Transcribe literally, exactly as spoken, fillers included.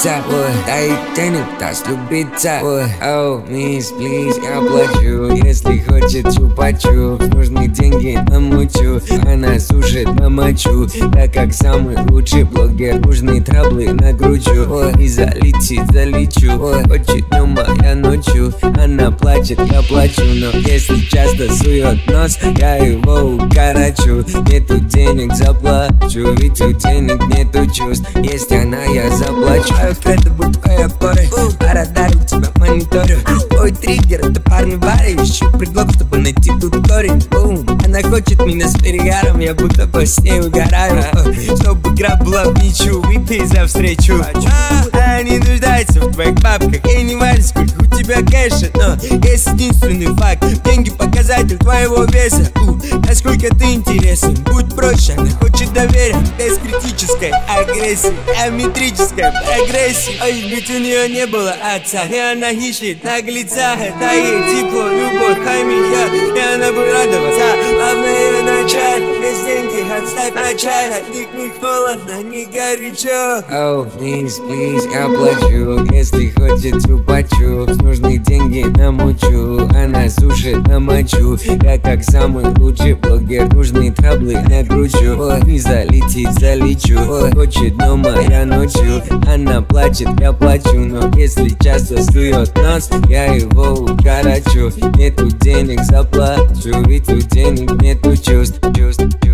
влюбиться. Ой, дай денег, даст любиться. Ой, оу, мисс, плиз, я плачу. Если хочет чупа-чуп, нужны деньги намучу. Она сушит на мочу. Я как самый лучший блогер, нужны траблы накручу. Ой, и залетит, залечу. Ой, хочет днем, а я ночью. Она плачет, я плачу. Но если часто сует нос, я его укорочу. Нету денег, заплачу. Ведь у денег нету чувств. Есть она, я заплачу. Это будет твоей опорой. По радару тебя мониторю. Твой триггер, это парни баре. Ищу предлог, чтобы найти тут корень. Бум. Она хочет меня с перегаром. Я будто по ней угораю. Чтобы игра была в ничью. Выпей за встречу. Она не нуждается в твоих бабках. Ей не важно, сколько у тебя кэша. Но есть единственный факт. Деньги показатель твоего веса. У, насколько ты интересен. Будь проще, она хочет доверия. Без критической агрессии, а метрической прогрессии. Ой, ведь у нее не было отца. И она ищет наглеца. Это ей тепло, любовь, химия. И она будет радоваться. Главное начать. Без деньги отставь начать. От них не холодно, не горячо. Оу, плиз, плиз, я плачу. Если хочет чупа-чупс, нужны деньги намучу. Она сушит на мочу. Я как самый лучший блогер, нужны траблы накручу. Ой, не залетит, залечу. Ой, хочет днем, а я ночью. Она плачет, я плачу. Но если часто сует нос, я его укорочу. Нету денег, заплачу. Ведь у денег нету чувств, чувств.